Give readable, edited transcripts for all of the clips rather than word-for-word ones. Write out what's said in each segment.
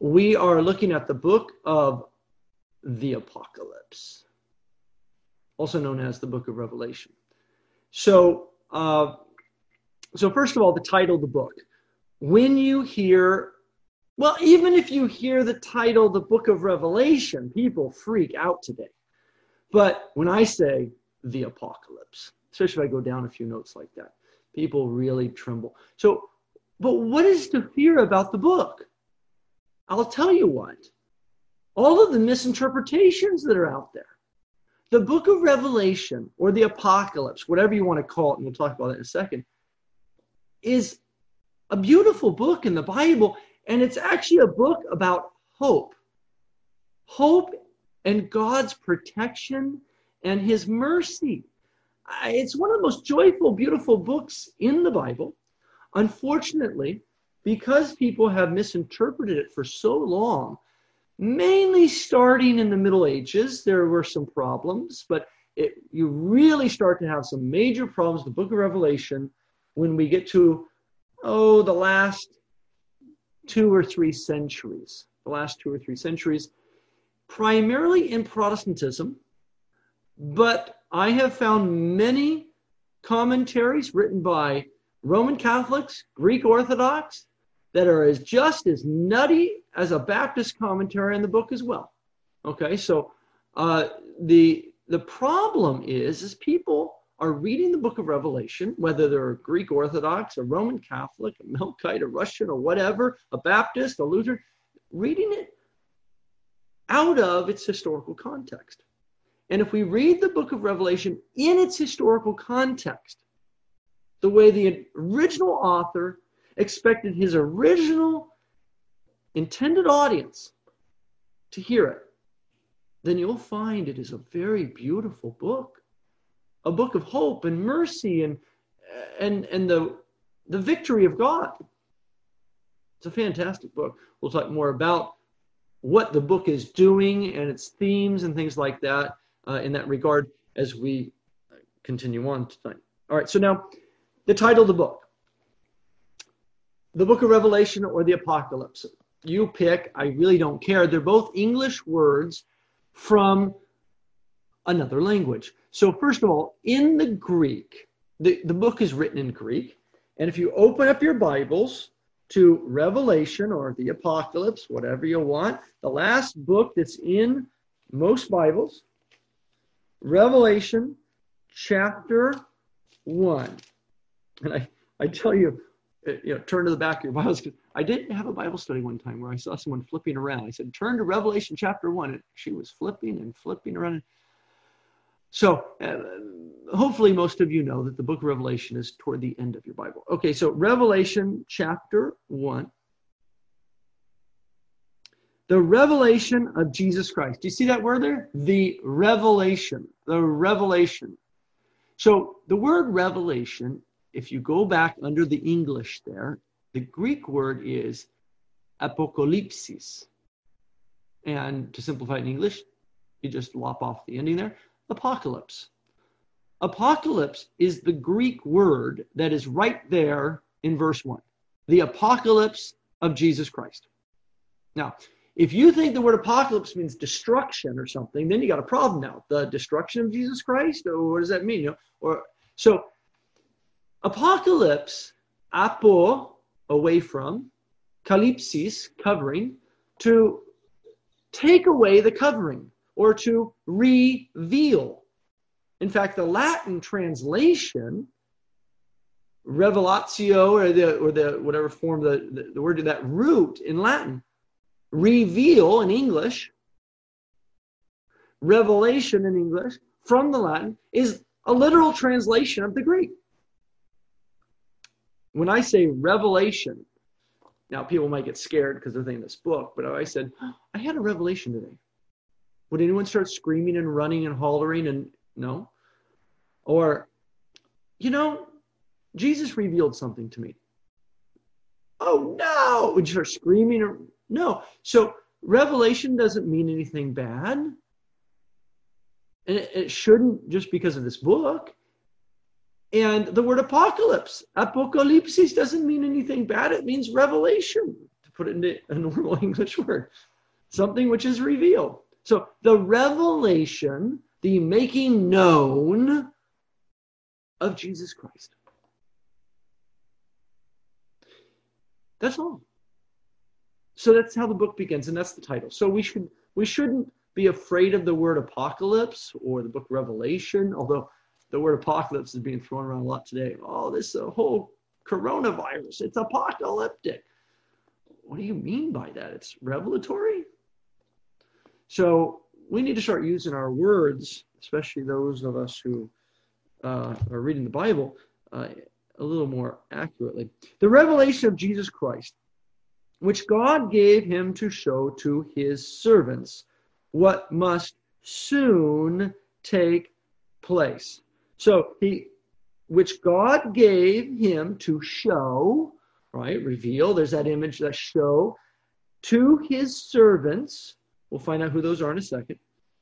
we are looking at the book of the Apocalypse, also known as the book of Revelation. So first of all, the title of the book. When you hear, well, even if you hear the title, the book of Revelation, people freak out today. But when I say the Apocalypse, especially if I go down a few notes like that, people really tremble. So, but what is to fear about the book? I'll tell you what. All of the misinterpretations that are out there. The book of Revelation, or the Apocalypse, whatever you want to call it, and we'll talk about that in a second, is a beautiful book in the Bible, and it's actually a book about hope. Hope and God's protection and his mercy. It's one of the most joyful, beautiful books in the Bible. Unfortunately, because people have misinterpreted it for so long, mainly starting in the Middle Ages, there were some problems, but you really start to have some major problems with the book of Revelation when we get to, the last 2 or 3 centuries. The last 2 or 3 centuries, primarily in Protestantism, but I have found many commentaries written by Roman Catholics, Greek Orthodox, that are just as nutty as a Baptist commentary on the book as well. Okay, so the problem is people are reading the book of Revelation, whether they're a Greek Orthodox, a Roman Catholic, a Melkite, a Russian, or whatever, a Baptist, a Lutheran, reading it out of its historical context. And if we read the book of Revelation in its historical context, the way the original author expected his original intended audience to hear it, then you'll find it is a very beautiful book, a book of hope and mercy and the victory of God. It's a fantastic book. We'll talk more about what the book is doing and its themes and things like that in that regard as we continue on tonight. All right, so now the title of the book. The book of Revelation or the Apocalypse. You pick. I really don't care. They're both English words from another language. So first of all, in the Greek, the book is written in Greek. And if you open up your Bibles to Revelation or the Apocalypse, whatever you want, the last book that's in most Bibles, Revelation chapter 1. And I tell you, turn to the back of your Bibles. I did have a Bible study one time where I saw someone flipping around. I said, turn to Revelation chapter 1. And she was flipping and flipping around. So hopefully most of you know that the book of Revelation is toward the end of your Bible. Okay, so Revelation chapter 1. The revelation of Jesus Christ. Do you see that word there? The revelation. The revelation. So the word revelation, if you go back under the English there, the Greek word is apocalypsis. And to simplify it in English, you just lop off the ending there. Apocalypse. Apocalypse is the Greek word that is right there in verse 1. The apocalypse of Jesus Christ. Now, if you think the word apocalypse means destruction or something, then you got a problem now. The destruction of Jesus Christ? Or what does that mean? So apocalypse, apo, away from, kalypsis, covering, to take away the covering or to reveal. In fact, the Latin translation, revelatio, or the whatever form the word, that root in Latin, reveal in English, revelation in English, from the Latin, is a literal translation of the Greek. When I say revelation, now people might get scared because they're thinking this book, but I said, I had a revelation today. Would anyone start screaming and running and hollering and no? Or, Jesus revealed something to me. Oh no! Would you start screaming or no? So revelation doesn't mean anything bad. And it shouldn't just because of this book. And the word apocalypse, apocalypsis, doesn't mean anything bad. It means revelation. put it into a normal English word. Something which is revealed. So the revelation, the making known of Jesus Christ. That's all. So that's how the book begins, and that's the title. So we shouldn't be afraid of the word apocalypse or the book Revelation, although the word apocalypse is being thrown around a lot today. Oh, this whole coronavirus, it's apocalyptic. What do you mean by that? It's revelatory? So we need to start using our words, especially those of us who are reading the Bible, a little more accurately. The revelation of Jesus Christ, which God gave him to show to his servants what must soon take place. So which God gave him to show, right, reveal, there's that image, that show, to his servants. We'll find out who those are in a second.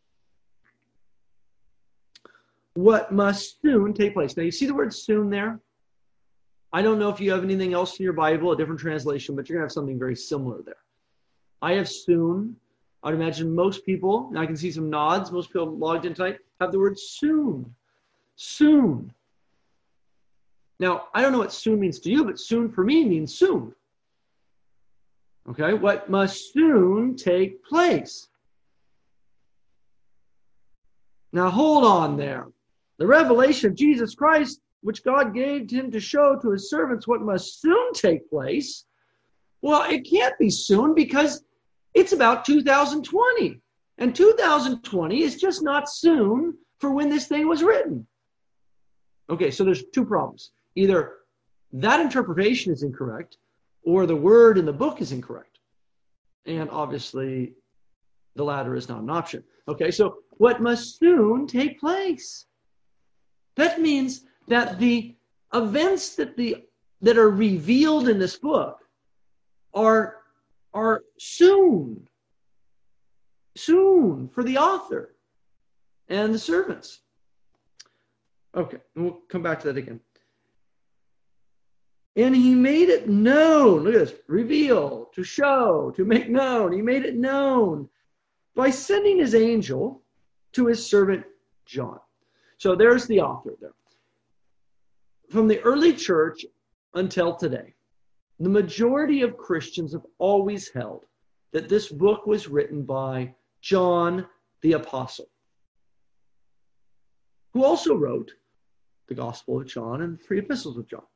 What must soon take place. Now you see the word soon there? I don't know if you have anything else in your Bible, a different translation, but you're going to have something very similar there. I have soon. I would imagine most people, and I can see some nods, most people logged in tonight, have the word soon. Soon. Now, I don't know what soon means to you, but soon for me means soon. Okay, what must soon take place. Now, hold on there. The revelation of Jesus Christ, which God gave him to show to his servants what must soon take place. Well, it can't be soon because it's about 2020. And 2020 is just not soon for when this thing was written. Okay, so there's two problems. Either that interpretation is incorrect or the word in the book is incorrect. And obviously, the latter is not an option. Okay, so what must soon take place? That means that the events that are revealed in this book are soon for the author and the servants. Okay, and we'll come back to that again. And he made it known. Look at this. Reveal, to show, to make known. He made it known by sending his angel to his servant John. So there's the author there. From the early church until today, the majority of Christians have always held that this book was written by John the Apostle, who also wrote the Gospel of John and the three epistles of John.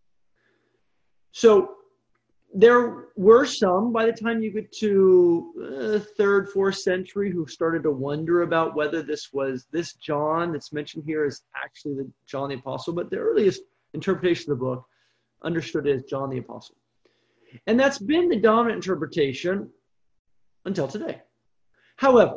So there were some, by the time you get to 3rd, 4th century, who started to wonder about whether this John that's mentioned here is actually the John the Apostle. But the earliest interpretation of the book understood it as John the Apostle. And that's been the dominant interpretation until today. However,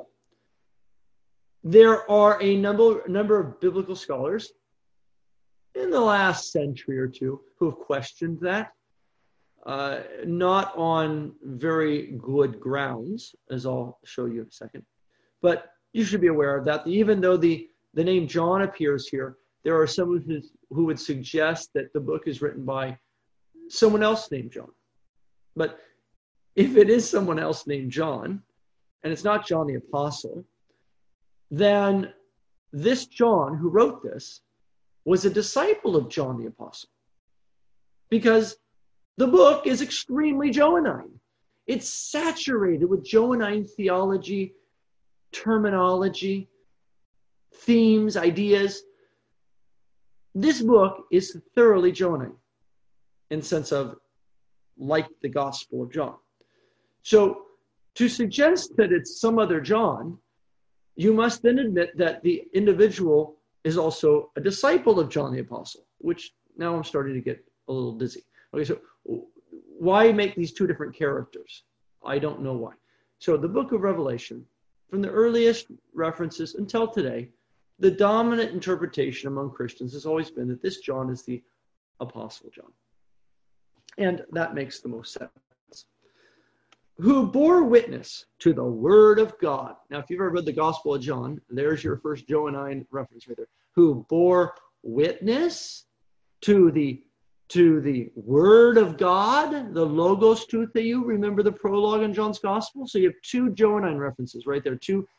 there are a number of biblical scholars in the last century or two who have questioned that. Not on very good grounds, as I'll show you in a second. But you should be aware of that. Even though the name John appears here, there are some who would suggest that the book is written by someone else named John. But if it is someone else named John, and it's not John the Apostle, then this John who wrote this was a disciple of John the Apostle. Because the book is extremely Johannine. It's saturated with Johannine theology, terminology, themes, ideas. This book is thoroughly Johannine in the sense of like the Gospel of John. So to suggest that it's some other John, you must then admit that the individual is also a disciple of John the Apostle, which now I'm starting to get a little dizzy. Okay, so why make these two different characters? I don't know why. So the book of Revelation, from the earliest references until today, the dominant interpretation among Christians has always been that this John is the Apostle John. And that makes the most sense. Who bore witness to the Word of God. Now, if you've ever read the Gospel of John, there's your first Johannine reference right there. Who bore witness to the to the Word of God, the Logos tou theou. Remember the prologue in John's Gospel? So you have two Johannine references right there, two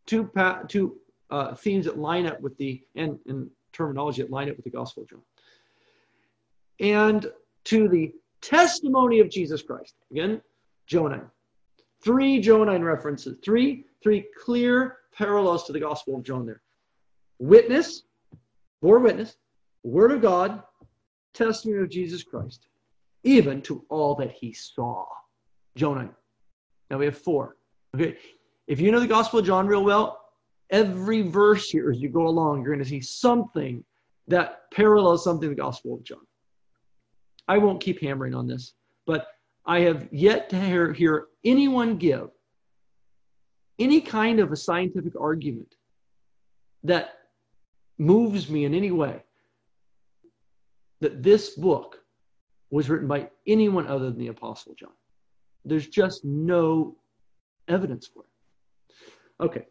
themes that line up with and terminology that line up with the Gospel of John. And to the testimony of Jesus Christ. Again, Johannine. Three Johannine references. Three clear parallels to the Gospel of John there. Witness, bore witness, Word of God, testimony of Jesus Christ, even to all that he saw. Johannine. Now we have four. Okay, if you know the Gospel of John real well, every verse here as you go along, you're going to see something that parallels something in the Gospel of John. I won't keep hammering on this, but I have yet to hear anyone give any kind of a scientific argument that moves me in any way that this book was written by anyone other than the Apostle John. There's just no evidence for it. Okay.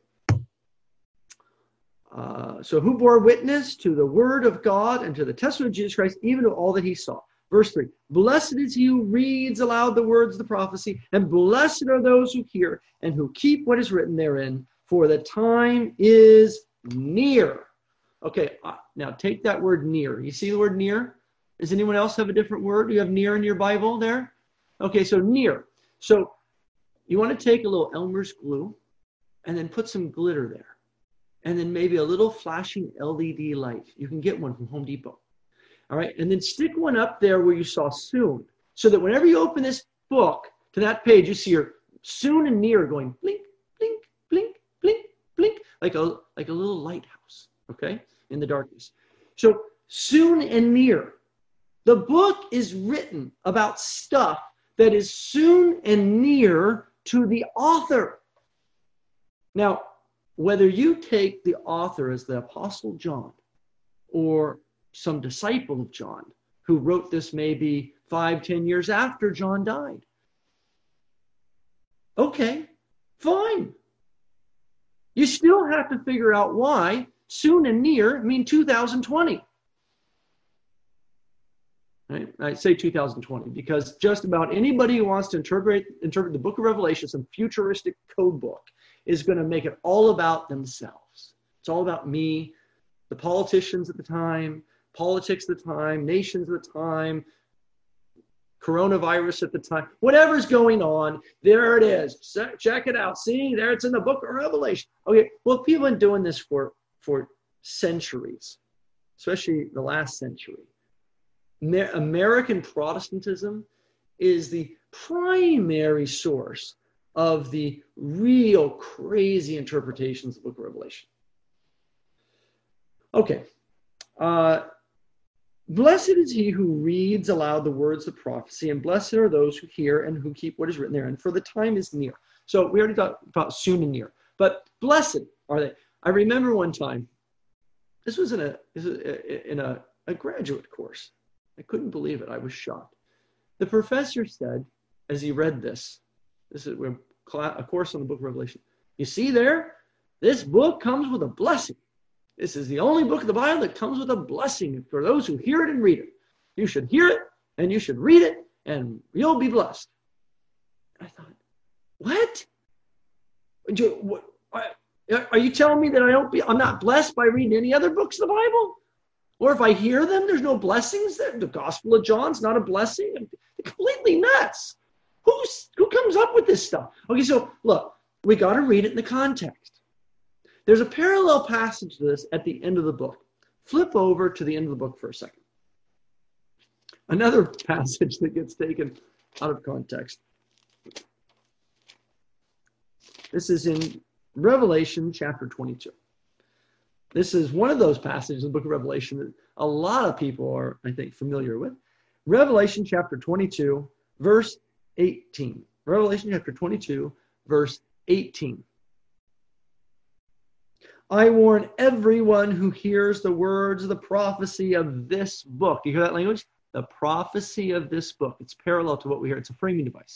So who bore witness to the Word of God and to the testimony of Jesus Christ, even to all that he saw? Verse 3, blessed is he who reads aloud the words of the prophecy, and blessed are those who hear and who keep what is written therein, for the time is near. Okay, now take that word near. You see the word near? Does anyone else have a different word? Do you have near in your Bible there? Okay, so near. So you want to take a little Elmer's glue and then put some glitter there. And then maybe a little flashing LED light. You can get one from Home Depot. All right, and then stick one up there where you saw soon, so that whenever you open this book to that page, you see your soon and near going blink, blink, blink, blink, blink, like a little lighthouse, okay, in the darkness. So soon and near. The book is written about stuff that is soon and near to the author. Now, whether you take the author as the Apostle John or some disciple of John who wrote this maybe 5-10 years after John died. Okay, fine. You still have to figure out why soon and near mean 2020. Right? I say 2020 because just about anybody who wants to interpret the book of Revelation, some futuristic code book, is going to make it all about themselves. It's all about me, the politicians at the time, politics at the time, nations at the time, coronavirus at the time, whatever's going on, there it is. Check it out. See, there it's in the book of Revelation. Okay, well, people have been doing this for centuries, especially the last century. American Protestantism is the primary source of the real crazy interpretations of the book of Revelation. Okay. Blessed is he who reads aloud the words of prophecy, and blessed are those who hear and who keep what is written there, and for the time is near. So we already talked about soon and near, but blessed are they. I remember one time, this was in a graduate course. I couldn't believe it. I was shocked. The professor said, as he read this is a course on the book of Revelation. You see there, this book comes with a blessing. This is the only book of the Bible that comes with a blessing for those who hear it and read it. You should hear it and you should read it and you'll be blessed. I thought, what? Are you telling me that I'm not blessed by reading any other books of the Bible? Or if I hear them, there's no blessings there? The Gospel of John's not a blessing? They're completely nuts. Who comes up with this stuff? Okay, so look, we got to read it in the context. There's a parallel passage to this at the end of the book. Flip over to the end of the book for a second. Another passage that gets taken out of context. This is in Revelation chapter 22. This is one of those passages in the book of Revelation that a lot of people are, I think, familiar with. Revelation chapter 22, verse 18. Revelation chapter 22, verse 18. I warn everyone who hears the words of the prophecy of this book. Do you hear that language? The prophecy of this book. It's parallel to what we hear. It's a framing device.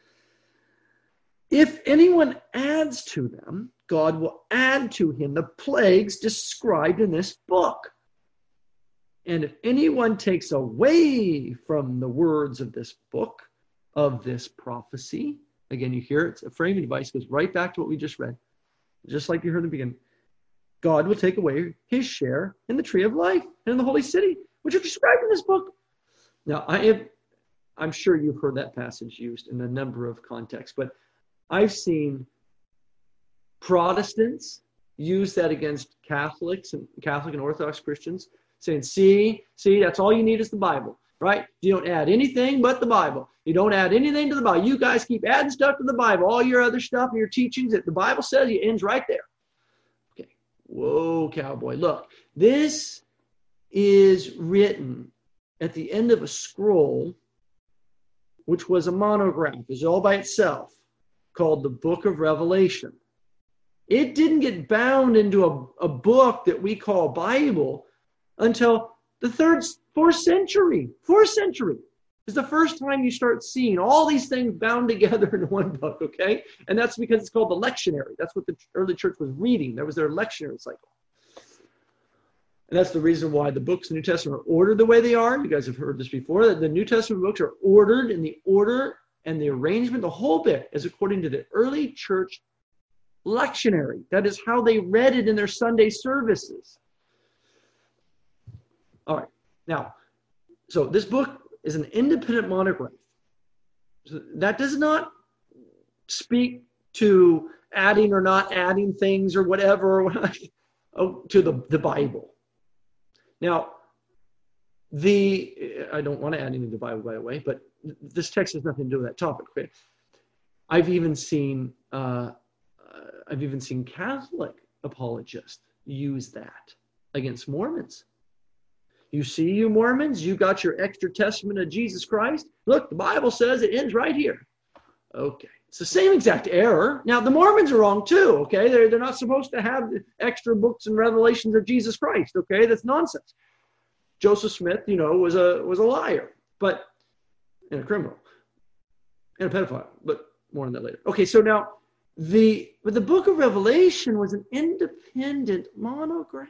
If anyone adds to them, God will add to him the plagues described in this book. And if anyone takes away from the words of this book, of this prophecy, again, you hear it's a framing device, goes right back to what we just read, just like you heard in the beginning. God will take away his share in the tree of life and in the holy city, which are described in this book. Now, I'm sure you've heard that passage used in a number of contexts, but I've seen Protestants use that against Catholic and Orthodox Christians, saying, see, that's all you need is the Bible, right? You don't add anything but the Bible. You don't add anything to the Bible. You guys keep adding stuff to the Bible. All your other stuff and your teachings that the Bible says, it ends right there. Okay. Whoa, cowboy. Look, this is written at the end of a scroll, which was a monograph. It's all by itself, called the Book of Revelation. It didn't get bound into a book that we call Bible until the 4th century. 4th century is the first time you start seeing all these things bound together in one book, okay? And that's because it's called the lectionary. That's what the early church was reading. That was their lectionary cycle. And that's the reason why the books in the New Testament are ordered the way they are. You guys have heard this before, that the New Testament books are ordered in the order and the arrangement, the whole bit is according to the early church lectionary. That is how they read it in their Sunday services. All right. Now, so this book is an independent monograph. So that does not speak to adding or not adding things or whatever to the Bible. Now, I don't want to add anything to the Bible, by the way, but this text has nothing to do with that topic. Okay? I've even seen Catholic apologists use that against Mormons. You see, you Mormons, you got your extra testament of Jesus Christ. Look, the Bible says it ends right here. Okay. It's the same exact error. Now, the Mormons are wrong too, okay? They're not supposed to have extra books and revelations of Jesus Christ, okay? That's nonsense. Joseph Smith, was a liar, and a criminal, and a pedophile, but more on that later. Okay, so now, the book of Revelation was an independent monograph.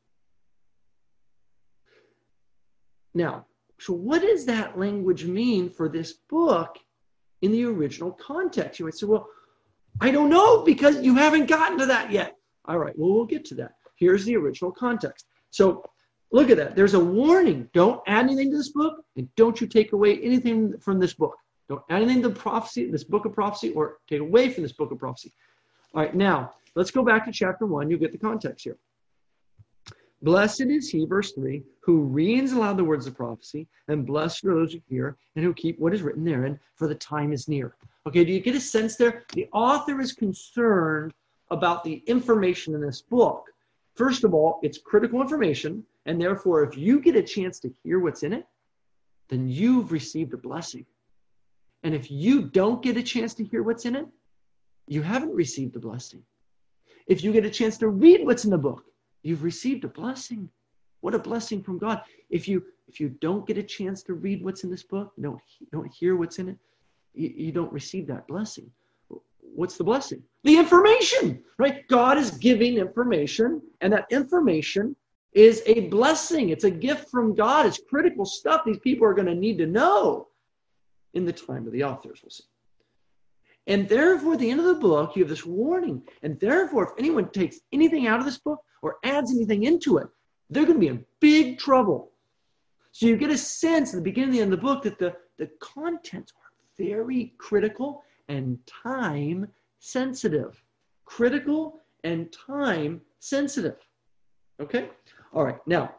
Now, so what does that language mean for this book in the original context? You might say, well, I don't know because you haven't gotten to that yet. All right, well, we'll get to that. Here's the original context. So look at that. There's a warning. Don't add anything to this book, and don't you take away anything from this book. Don't add anything to prophecy, this book of prophecy, or take away from this book of prophecy. All right, now, let's go back to chapter 1. You'll get the context here. Blessed is he, verse 3, who reads aloud the words of prophecy, and blessed are those who hear and who keep what is written therein, for the time is near. Okay, do you get a sense there? The author is concerned about the information in this book. First of all, it's critical information, and therefore, if you get a chance to hear what's in it, then you've received a blessing. And if you don't get a chance to hear what's in it, you haven't received a blessing. If you get a chance to read what's in the book, you've received a blessing. What a blessing from God. If you don't get a chance to read what's in this book, don't hear what's in it, you don't receive that blessing. What's the blessing? The information, right? God is giving information, and that information is a blessing. It's a gift from God. It's critical stuff these people are going to need to know in the time of the authors, we'll see. And therefore, at the end of the book, you have this warning. And therefore, if anyone takes anything out of this book or adds anything into it, they're going to be in big trouble. So you get a sense at the beginning and the end of the book that the contents are very critical and time sensitive. Critical and time sensitive. Okay? All right. Now,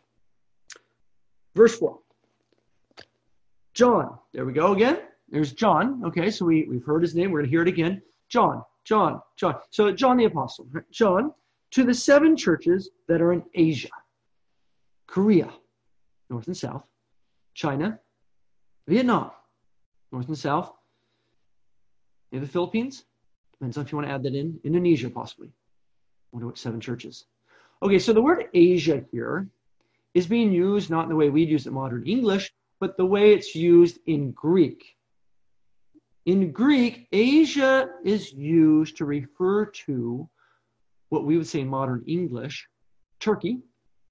verse 4. John. There we go again. There's John. Okay, so we've heard his name. We're going to hear it again. John. So John the Apostle. John, to the 7 churches that are in Asia, Korea, north and south, China, Vietnam, north and south, maybe the Philippines. Depends on if you want to add that in. Indonesia, possibly. I wonder what 7 churches. Okay, so the word Asia here is being used not in the way we'd use it in modern English, but the way it's used in Greek. In Greek, Asia is used to refer to what we would say in modern English, Turkey,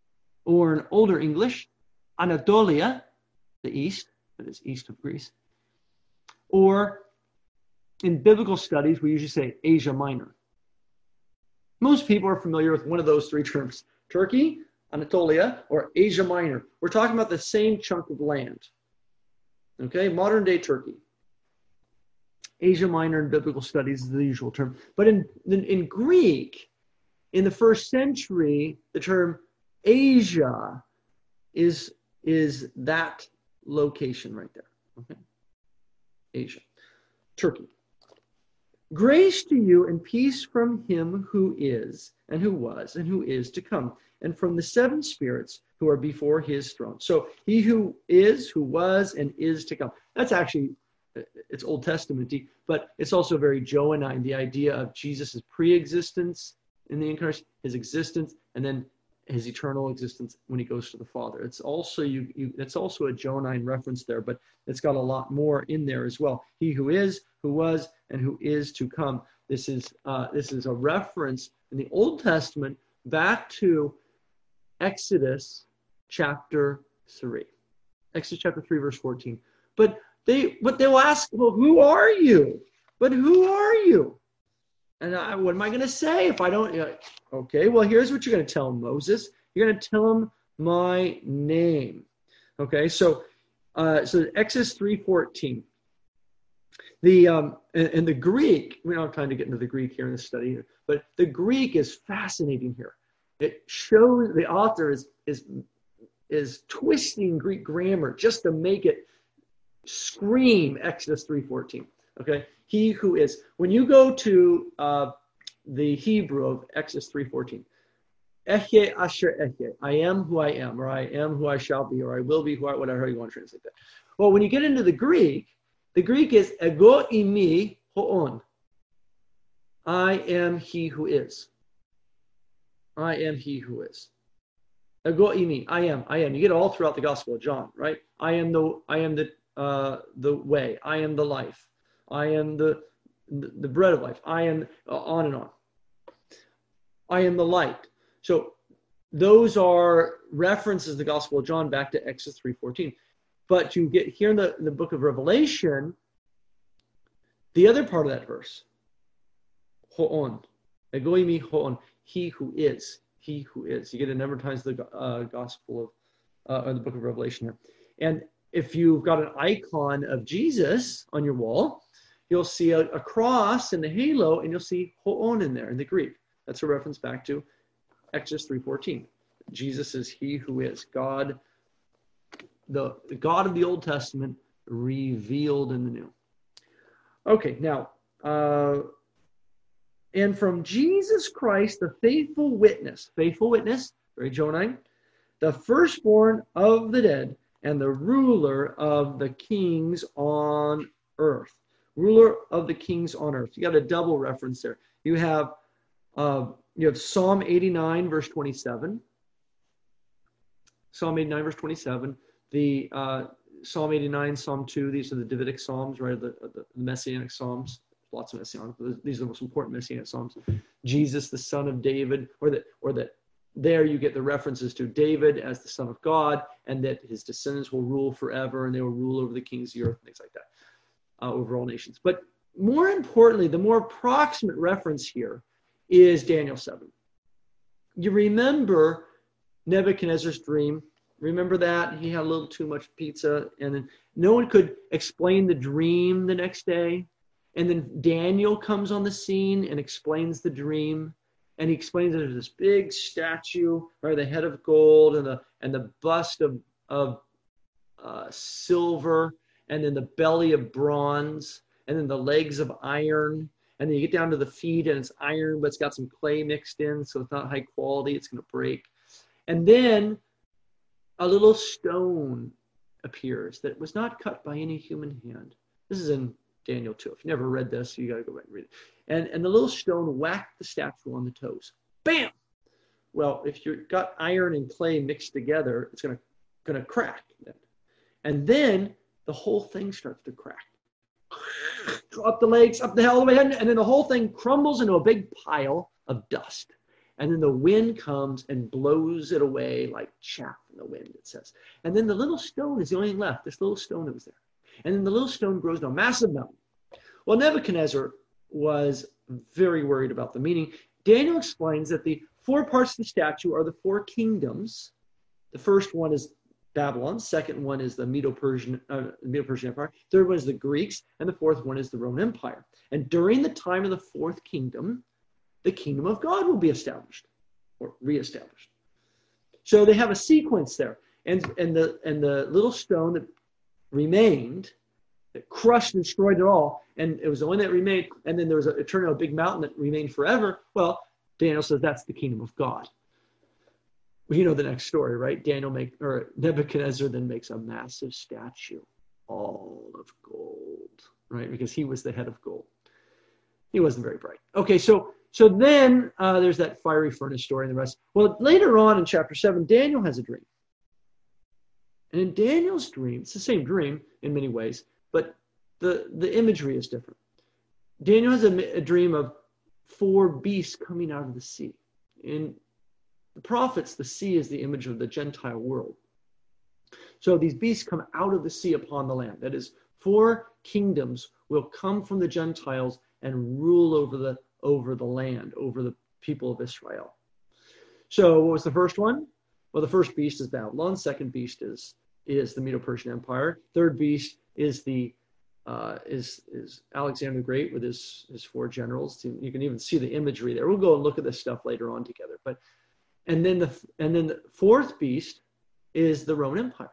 or in Older English, Anatolia, the east, that is east of Greece. Or in biblical studies, we usually say Asia Minor. Most people are familiar with one of those three terms: Turkey, Anatolia, or Asia Minor. We're talking about the same chunk of land. Okay, modern day Turkey. Asia Minor in biblical studies is the usual term. But in Greek, in the first century, the term Asia is that location right there. Okay, Asia, Turkey. Grace to you and peace from him who is, and who was, and who is to come, and from the seven spirits who are before his throne. So he who is, who was, and is to come. That's actually, it's Old Testament-y, but it's also very Johannine, the idea of Jesus' pre-existence in the incarnation, his existence, and then his eternal existence when he goes to the Father. It's also it's also a Johannine reference there, but it's got a lot more in there as well. He who is, who was, and who is to come. This is a reference in the Old Testament back to Exodus chapter 3. Exodus chapter 3, verse 14. But they'll ask, well, who are you? But who are you? And what am I going to say if I don't? Okay, well, here's what you're going to tell Moses. You're going to tell him my name. Okay, so Exodus 3:14. In the Greek, we don't have time to get into the Greek here in this study, but the Greek is fascinating here. It shows the author is twisting Greek grammar just to make it scream Exodus 3:14. Okay, he who is. When you go to the Hebrew of Exodus 3:14, Eche asher eche, I am who I am, or I am who I shall be, or I will be who I, whatever you want to translate that. Well, when you get into the Greek is ego imi hoon. I am he who is. I am he who is. Ego imi, I am. You get it all throughout the Gospel of John, right? I am the way. I am the life. I am the bread of life. I am on and on. I am the light. So those are references to the Gospel of John back to Exodus 3:14. But you get here in the book of Revelation, the other part of that verse, ho'on, egoimi ho'on, he who is. He who is. You get it a number of times in the Gospel of, or the book of Revelation here. And if you've got an icon of Jesus on your wall, you'll see a cross and the halo, and you'll see ho'on in there in the Greek. That's a reference back to Exodus 3:14. Jesus is he who is. God, the God of the Old Testament revealed in the New. Okay, now, and from Jesus Christ, the faithful witness, very Johannine, the firstborn of the dead, and the ruler of the kings on earth. Ruler of the kings on earth. You got a double reference there. You have Psalm 89, verse 27. Psalm 89, verse 27. The Psalm 89, Psalm 2, these are the Davidic Psalms, right? The Messianic Psalms. Lots of Messianic. These are the most important Messianic Psalms. Jesus, the son of David, there you get the references to David as the son of God, and that his descendants will rule forever, and they will rule over the kings of the earth, things like that, over all nations. But more importantly, the more approximate reference here is Daniel 7. You remember Nebuchadnezzar's dream. Remember that? He had a little too much pizza, and then no one could explain the dream the next day. And then Daniel comes on the scene and explains the dream. And he explains that there's this big statue, right, the head of gold and the bust of silver, and then the belly of bronze, and then the legs of iron. And then you get down to the feet, and it's iron, but it's got some clay mixed in, so it's not high quality. It's going to break. And then a little stone appears that was not cut by any human hand. This is in Daniel 2. If you never read this, you got to go back and read it. And the little stone whacked the statue on the toes. Bam! Well, if you've got iron and clay mixed together, it's going to crack. And then the whole thing starts to crack. Up the legs, up the hell of the head, and then the whole thing crumbles into a big pile of dust. And then the wind comes and blows it away like chaff in the wind, it says. And then the little stone is the only thing left, this little stone that was there. And then the little stone grows to a massive mountain. Well, Nebuchadnezzar was very worried about the meaning. Daniel explains that the 4 parts of the statue are the 4 kingdoms. The first one is Babylon. Second one is the Medo-Persian Empire. Third one is the Greeks. And the fourth one is the Roman Empire. And during the time of the 4th kingdom, the kingdom of God will be established or reestablished. So they have a sequence there. And the little stone that remained, that crushed and destroyed it all, and it was the one that remained, and then there was it turned out a big mountain that remained forever. Well, Daniel says that's the kingdom of God. Well, you know the next story, right? Nebuchadnezzar then makes a massive statue, all of gold, right? Because he was the head of gold. He wasn't very bright. Okay, so then there's that fiery furnace story and the rest. Well, later on in chapter 7, Daniel has a dream. And in Daniel's dream, it's the same dream in many ways, but the imagery is different. Daniel has a dream of 4 beasts coming out of the sea. In the prophets, the sea is the image of the Gentile world. So these beasts come out of the sea upon the land. That is, 4 kingdoms will come from the Gentiles and rule over the land, over the people of Israel. So what was the first one? Well, the first beast is Babylon. Second beast is the Medo-Persian Empire. Third beast is Alexander the Great with his 4 generals. You can even see the imagery there. We'll go and look at this stuff later on together. And then the 4th beast is the Roman Empire.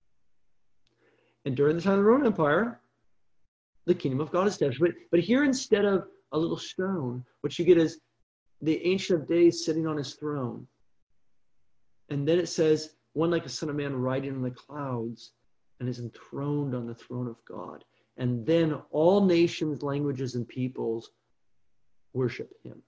And during the time of the Roman Empire, the kingdom of God is established. But here, instead of a little stone, what you get is the Ancient of Days sitting on his throne. And then it says, one like a son of man riding on the clouds and is enthroned on the throne of God. And then all nations, languages, and peoples worship him,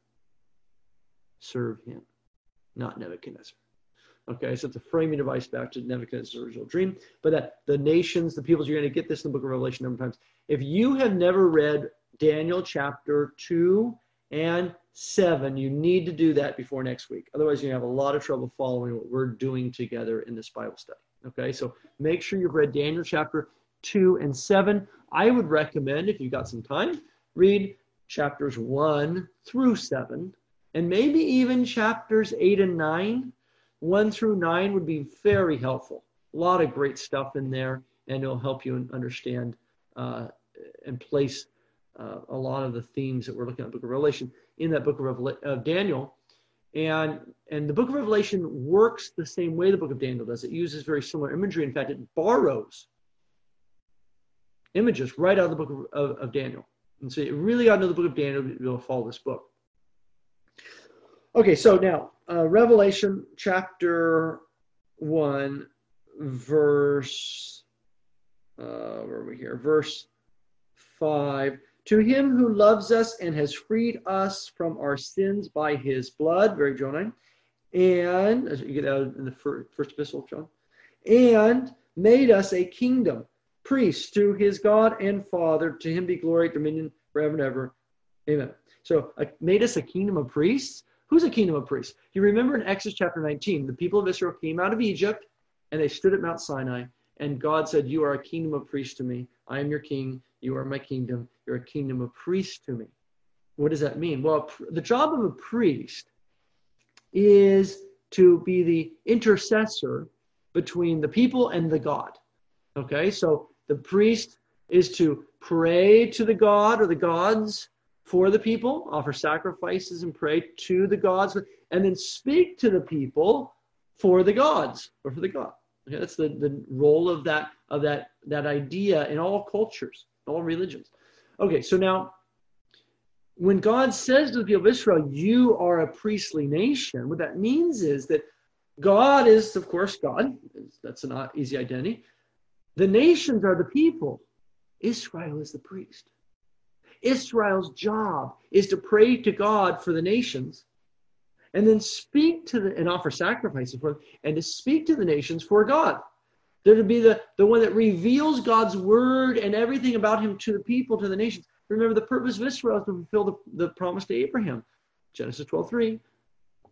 serve him, not Nebuchadnezzar. Okay, so it's a framing device back to Nebuchadnezzar's original dream. But that the nations, the peoples, you're going to get this in the book of Revelation a number of times. If you have never read Daniel chapter 2 and 7, you need to do that before next week. Otherwise, you have a lot of trouble following what we're doing together in this Bible study. Okay, so make sure you've read Daniel chapter 2 and 7. I would recommend, if you've got some time, read chapters 1 through 7, and maybe even chapters 8 and 9. 1 through 9 would be very helpful. A lot of great stuff in there, and it'll help you understand and place a lot of the themes that we're looking at in the book of Revelation in that book of Daniel. And the book of Revelation works the same way the book of Daniel does. It uses very similar imagery. In fact, it borrows images right out of the book of Daniel. And so you really got to know the book of Daniel to be able to follow this book. Okay, so now, Revelation chapter 1, verse, where are we here? Verse 5. To him who loves us and has freed us from our sins by his blood, very John 9, and, as you get out in the first epistle of John, and made us a kingdom, priests to his God and Father, to him be glory, dominion, forever and ever. Amen. So, made us a kingdom of priests. Who's a kingdom of priests? You remember in Exodus chapter 19, the people of Israel came out of Egypt and they stood at Mount Sinai, and God said, you are a kingdom of priests to me. I am your king. You are my kingdom. You're a kingdom of priests to me. What does that mean? Well, the job of a priest is to be the intercessor between the people and the God. Okay, so the priest is to pray to the God or the gods for the people, offer sacrifices and pray to the gods, and then speak to the people for the gods or for the God. Okay, that's the role of that idea in all cultures, all religions. Okay, so now when God says to the people of Israel, you are a priestly nation, what that means is that God is, of course, God. That's an easy identity. The nations are the people. Israel is the priest. Israel's job is to pray to God for the nations and then speak to and offer sacrifices for them, and to speak to the nations for God. They're to be the one that reveals God's word and everything about him to the people, to the nations. Remember, the purpose of Israel is to fulfill the promise to Abraham. Genesis 12:3.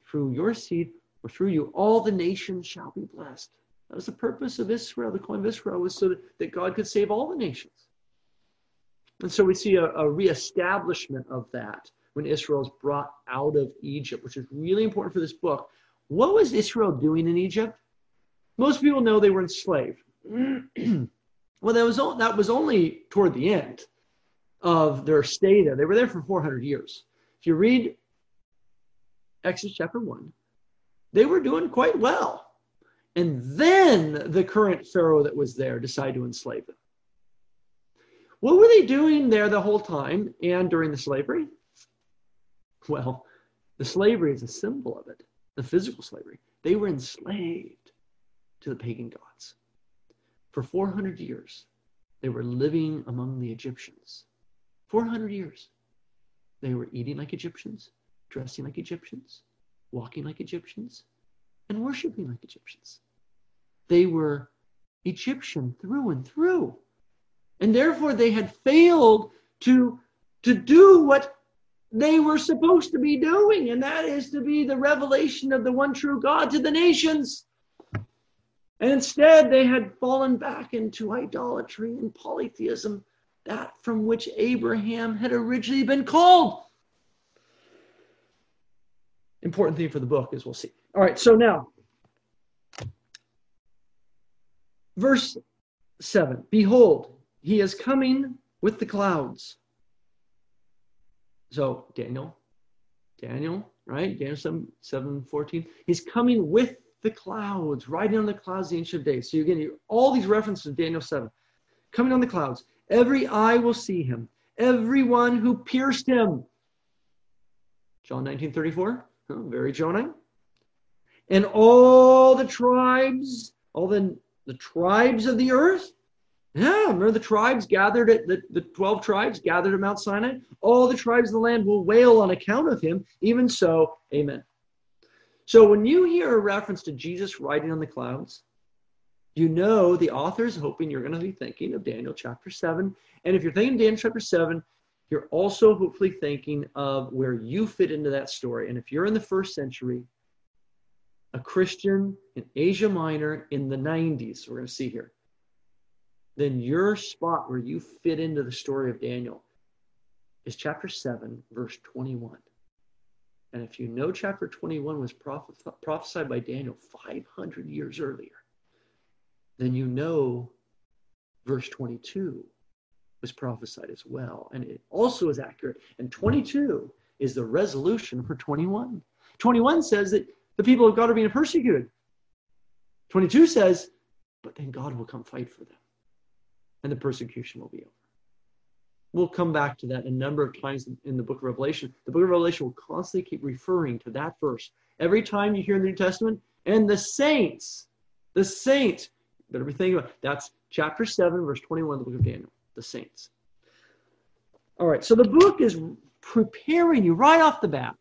through your seed, or through you, all the nations shall be blessed. That was the purpose of Israel. The coin of Israel was so that God could save all the nations. And so we see a reestablishment of that when Israel is brought out of Egypt, which is really important for this book. What was Israel doing in Egypt? Most people know they were enslaved. Well, that was only toward the end of their stay there. They were there for 400 years. If you read Exodus chapter 1, they were doing quite well. And then the current Pharaoh that was there decided to enslave them. What were they doing there the whole time and during the slavery? Well, the slavery is a symbol of it, the physical slavery. They were enslaved to the pagan gods. For 400 years, they were living among the Egyptians. 400 years. They were eating like Egyptians, dressing like Egyptians, walking like Egyptians, and worshiping like Egyptians. They were Egyptian through and through. And therefore they had failed to do what they were supposed to be doing, and that is to be the revelation of the one true God to the nations. And instead they had fallen back into idolatry and polytheism, that from which Abraham had originally been called. Important thing for the book, as we'll see. All right, so now, verse 7. Behold, he is coming with the clouds. So Daniel, right? Daniel 7:14. He's coming with the clouds, riding on the clouds the Ancient of Days. So you're getting all these references to Daniel 7. Coming on the clouds. Every eye will see him. Everyone who pierced him. John 19:34. Oh, very Jonah. And all the tribes, all the tribes of the earth. Yeah, remember the tribes gathered at the 12 tribes gathered at Mount Sinai? All the tribes of the land will wail on account of him. Even so, amen. So when you hear a reference to Jesus riding on the clouds, you know the author is hoping you're going to be thinking of Daniel chapter 7. And if you're thinking of Daniel chapter 7, you're also hopefully thinking of where you fit into that story. And if you're in the first century, a Christian in Asia Minor in the 90s, we're going to see here, then your spot where you fit into the story of Daniel is chapter 7, verse 21. And if you know chapter 21 was prophesied by Daniel 500 years earlier, then you know verse 22 was prophesied as well. And it also is accurate. And 22 is the resolution for 21. 21 says that the people of God are being persecuted. 22 says, but then God will come fight for them. And the persecution will be over. We'll come back to that a number of times in the book of Revelation. The book of Revelation will constantly keep referring to that verse. Every time you hear in the New Testament, and the saints, better be thinking about it. That's chapter 7, verse 21 of the book of Daniel, the saints. All right, so the book is preparing you right off the bat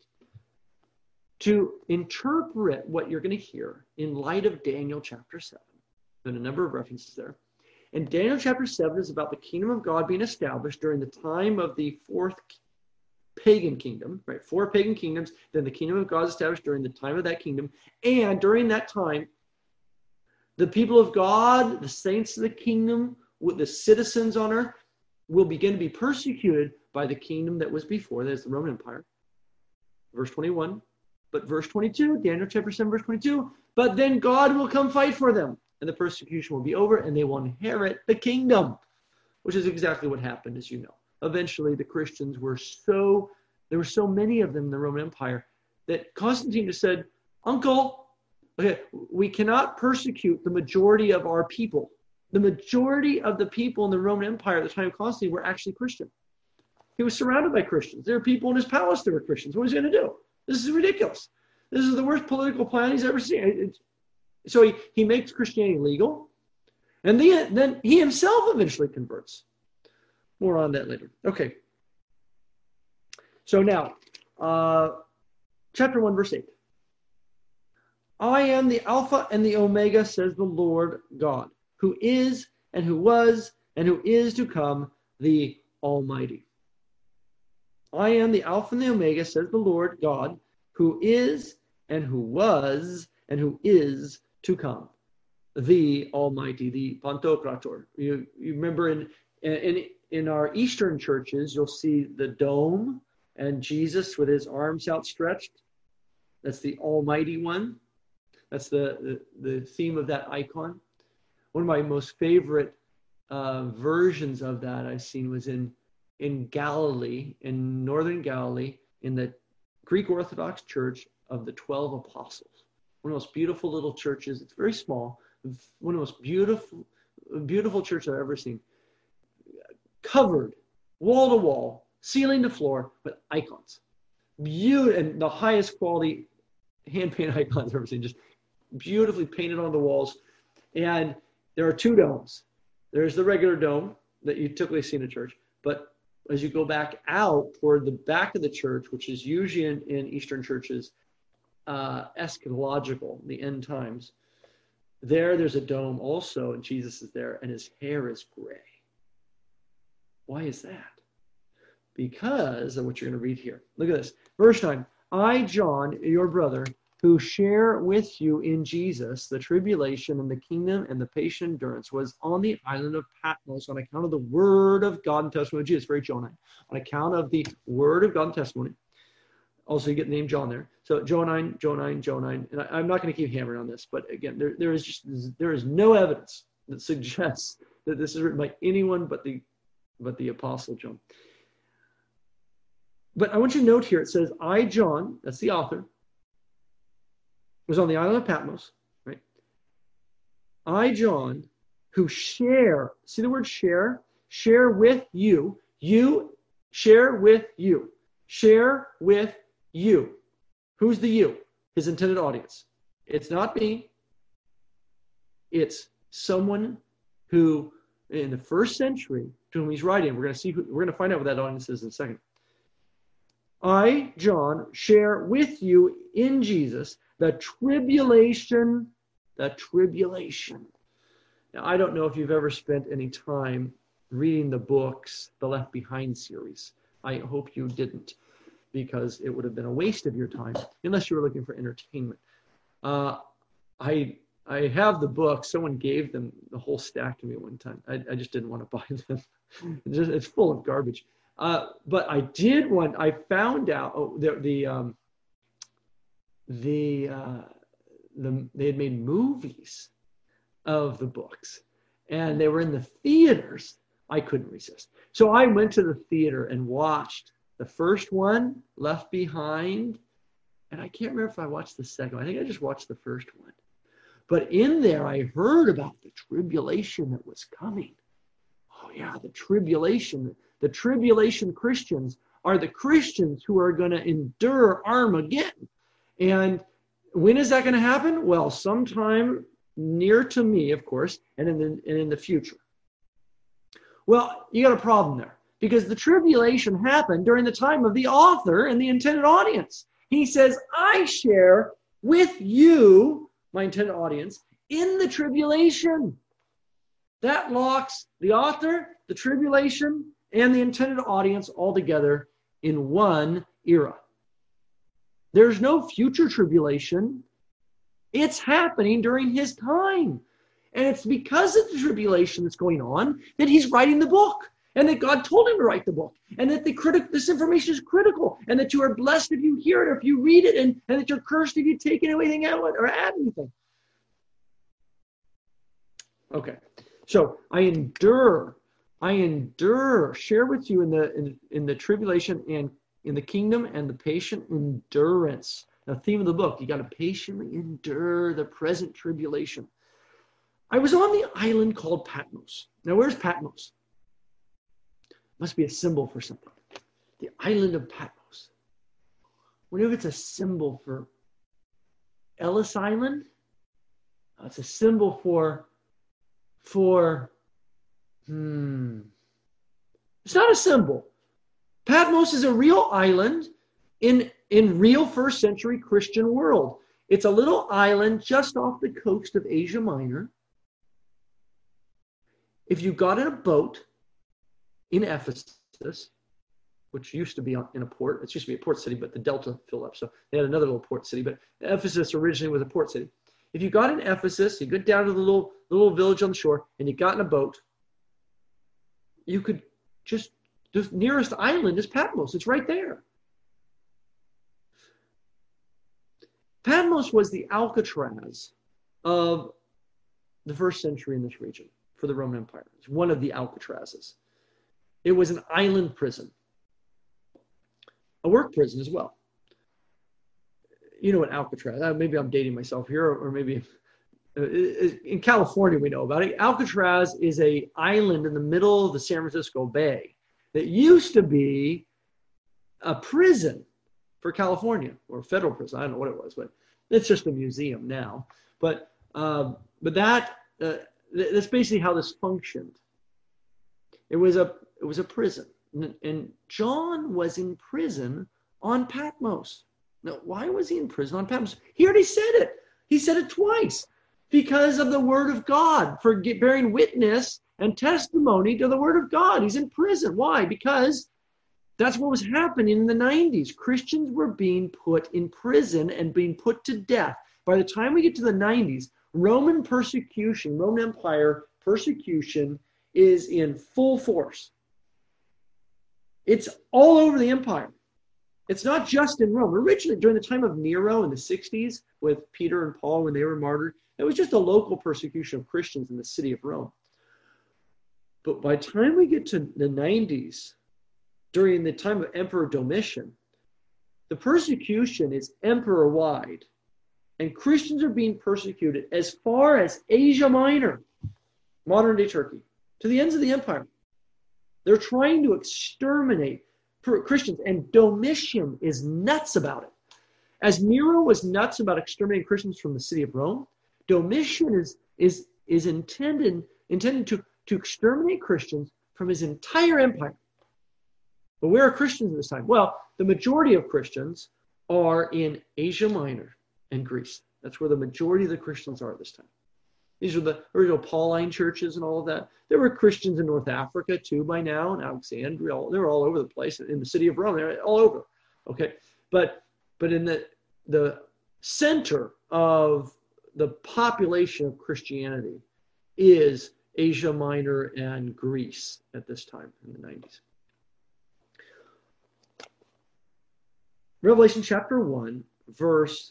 to interpret what you're going to hear in light of Daniel chapter 7. There's a number of references there. And Daniel chapter 7 is about the kingdom of God being established during the time of the fourth pagan kingdom, right? 4 pagan kingdoms. Then the kingdom of God is established during the time of that kingdom. And during that time, the people of God, the saints of the kingdom, with the citizens on earth, will begin to be persecuted by the kingdom that was before. That is the Roman Empire. Verse 21. But verse 22, Daniel chapter 7, verse 22, but then God will come fight for them. And the persecution will be over, and they will inherit the kingdom, which is exactly what happened, as you know. Eventually, the Christians there were so many of them in the Roman Empire that Constantine just said, Uncle, okay, we cannot persecute the majority of our people. The majority of the people in the Roman Empire at the time of Constantine were actually Christian. He was surrounded by Christians. There were people in his palace that were Christians. What was he going to do? This is ridiculous. This is the worst political plan he's ever seen. So he makes Christianity legal, and then he himself eventually converts. More on that later. Okay. So now, chapter 1, verse 8. I am the Alpha and the Omega, says the Lord God, who is and who was and who is to come, the Almighty. I am the Alpha and the Omega, says the Lord God, who is and who was, and who is to come. The Almighty, the Pantokrator. You remember in our Eastern churches, you'll see the dome and Jesus with his arms outstretched. That's the Almighty One. That's the theme of that icon. One of my most favorite versions of that I've seen was in Galilee, in northern Galilee, in the Greek Orthodox Church of the 12 Apostles. One of the most beautiful little churches. It's very small. One of the most beautiful churches I've ever seen. Covered, wall to wall, ceiling to floor, with icons. And the highest quality hand-painted icons I've ever seen. Just beautifully painted on the walls. And there are two domes. There's the regular dome that you typically see in a church. But as you go back out toward the back of the church, which is usually in Eastern churches, eschatological, the end times, there's a dome also, and Jesus is there, and his hair is gray. Why is that? Because of what you're going to read here. Look at this. Verse 9. I, John, your brother, who share with you in Jesus the tribulation and the kingdom and the patient endurance, was on the island of Patmos on account of the word of God and testimony of Jesus. Very Johannine. On account of the word of God and testimony. Also, you get the name John there. So Johannine. And I'm not going to keep hammering on this, but again, there is no evidence that suggests that this is written by anyone but the Apostle John. But I want you to note here, it says, I, John, that's the author, was on the island of Patmos, right? I, John, who share, see the word share? Share with you. You, share with you. Share with you. Who's the you? His intended audience. It's not me. It's someone who, in the first century, to whom he's writing. We're going to find out what that audience is in a second. I, John, share with you in Jesus the tribulation. Now, I don't know if you've ever spent any time reading the books, the Left Behind series. I hope you didn't, because it would have been a waste of your time, unless you were looking for entertainment. I have the book. Someone gave them the whole stack to me one time. I just didn't want to buy them. It's full of garbage. But I found out they had made movies of the books, and they were in the theaters. I couldn't resist. So I went to the theater and watched the first one, Left Behind, and I can't remember if I watched the second one. I think I just watched the first one. But in there, I heard about the tribulation that was coming. Oh yeah, the tribulation. The tribulation Christians are the Christians who are going to endure Armageddon. And when is that going to happen? Well, sometime near to me, of course, and in the future. Well, you got a problem there, because the tribulation happened during the time of the author and the intended audience. He says, I share with you, my intended audience, in the tribulation. That locks the author, the tribulation, and the intended audience all together in one era. There's no future tribulation. It's happening during his time. And it's because of the tribulation that's going on that he's writing the book, and that God told him to write the book, and that this information is critical, and that you are blessed if you hear it or if you read it, and that you're cursed if you take anything out or add anything. Okay, so I endure, share with you in the tribulation and in the kingdom and the patient endurance. The theme of the book, you got to patiently endure the present tribulation. I was on the island called Patmos. Now, where's Patmos? Must be a symbol for something. The island of Patmos. Wonder if it's a symbol for Ellis Island? It's a symbol for it's not a symbol. Patmos is a real island in real first century Christian world. It's a little island just off the coast of Asia Minor. If you got in a boat in Ephesus, which used to be in a port. It used to be a port city, but the delta filled up. So they had another little port city. But Ephesus originally was a port city. If you got in Ephesus, you get down to the little village on the shore, and you got in a boat, you could just, the nearest island is Patmos. It's right there. Patmos was the Alcatraz of the first century in this region for the Roman Empire. It's one of the Alcatrazes. It was an island prison, a work prison as well. You know what Alcatraz, maybe I'm dating myself here, or maybe in California we know about it. Alcatraz is an island in the middle of the San Francisco Bay that used to be a prison for California, or federal prison. I don't know what it was, but it's just a museum now. But that's basically how this functioned. It was a prison, and John was in prison on Patmos. Now, why was he in prison on Patmos? He already said it. He said it twice. Because of the word of God, for bearing witness and testimony to the word of God. He's in prison. Why? Because that's what was happening in the 90s. Christians were being put in prison and being put to death. By the time we get to the 90s, Roman persecution, Roman Empire persecution is in full force. It's all over the empire. It's not just in Rome. Originally, during the time of Nero in the 60s, with Peter and Paul when they were martyred, it was just a local persecution of Christians in the city of Rome. But by the time we get to the 90s, during the time of Emperor Domitian, the persecution is emperor-wide. And Christians are being persecuted as far as Asia Minor, modern-day Turkey, to the ends of the empire. They're trying to exterminate Christians, and Domitian is nuts about it. As Nero was nuts about exterminating Christians from the city of Rome, Domitian is intended to exterminate Christians from his entire empire. But where are Christians at this time? Well, the majority of Christians are in Asia Minor and Greece. That's where the majority of the Christians are at this time. These are the original Pauline churches and all of that. There were Christians in North Africa too by now, in Alexandria. They were all over the place. In the city of Rome, they're all over. Okay, but in the center of the population of Christianity is Asia Minor and Greece at this time in the 90s. Revelation chapter 1, verse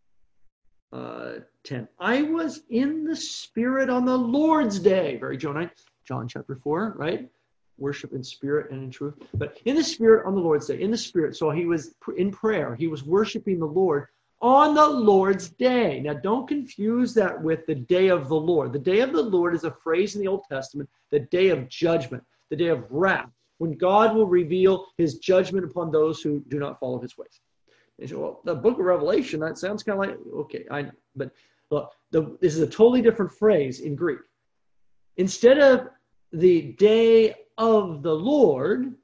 10. I was in the Spirit on the Lord's day. Very John chapter 4, right? Worship in spirit and in truth. But in the Spirit on the Lord's day. In the Spirit. So he was in prayer. He was worshiping the Lord on the Lord's day. Now don't confuse that with the day of the Lord. The day of the Lord is a phrase in the Old Testament, the day of judgment, the day of wrath, when God will reveal his judgment upon those who do not follow his ways. And you say, well, the book of Revelation, that sounds kind of like, okay, I know. But look, this is a totally different phrase in Greek. Instead of the day of the Lord,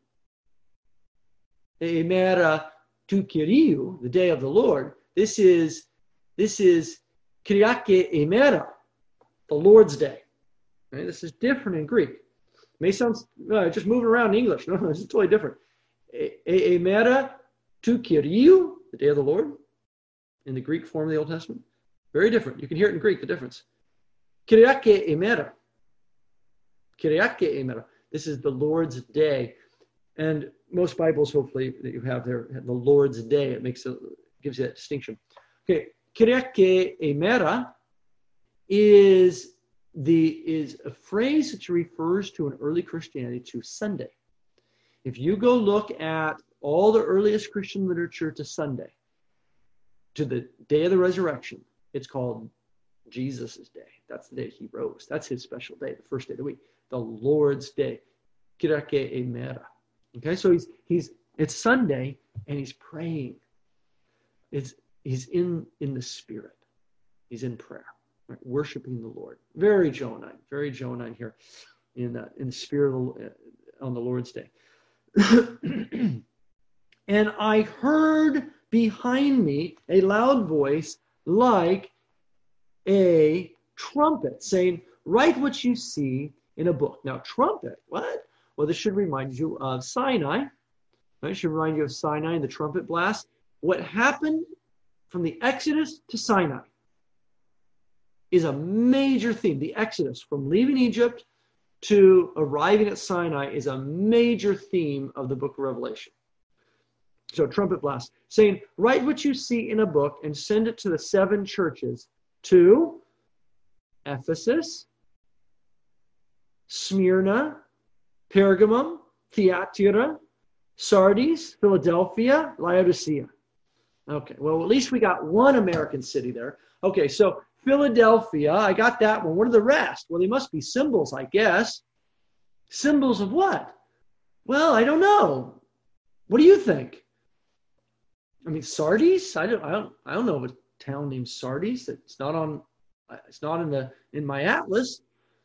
emera tu Kyriou, the day of the Lord, this is Kyriake emera, the Lord's day. Right? This is different in Greek. It may sound just moving around in English. No, this is totally different. Emera tu Kyriou, the day of the Lord, in the Greek form of the Old Testament. Very different. You can hear it in Greek, the difference. Kyriake emera. Kyriake emera. This is the Lord's day. And most Bibles, hopefully, that you have there, have the Lord's day. It gives you that distinction. Okay, Kyriake emera is a phrase that refers to in early Christianity to Sunday. If you go look at all the earliest Christian literature to Sunday, to the day of the resurrection, it's called Jesus' day. That's the day he rose. That's his special day, the first day of the week, the Lord's day. Kyriake emera. Okay, so it's Sunday and he's praying. He's in the Spirit. He's in prayer, right? Worshiping the Lord. Very Johannine here in the Spirit on the Lord's day. And I heard behind me a loud voice like a trumpet saying, write what you see in a book. Now, trumpet, what? Well, this should remind you of Sinai. I should remind you of Sinai and the trumpet blast. What happened from the Exodus to Sinai is a major theme. The Exodus, from leaving Egypt to arriving at Sinai, is a major theme of the book of Revelation. So trumpet blast, saying, write what you see in a book and send it to the 7 churches, to Ephesus, Smyrna, Pergamum, Thyatira, Sardis, Philadelphia, Laodicea. Okay, well, at least we got one American city there. Okay, so Philadelphia, I got that one. What are the rest? Well, they must be symbols, I guess. Symbols of what? Well, I don't know. What do you think? I mean, Sardis? I don't know of a town named Sardis. It's not in my atlas.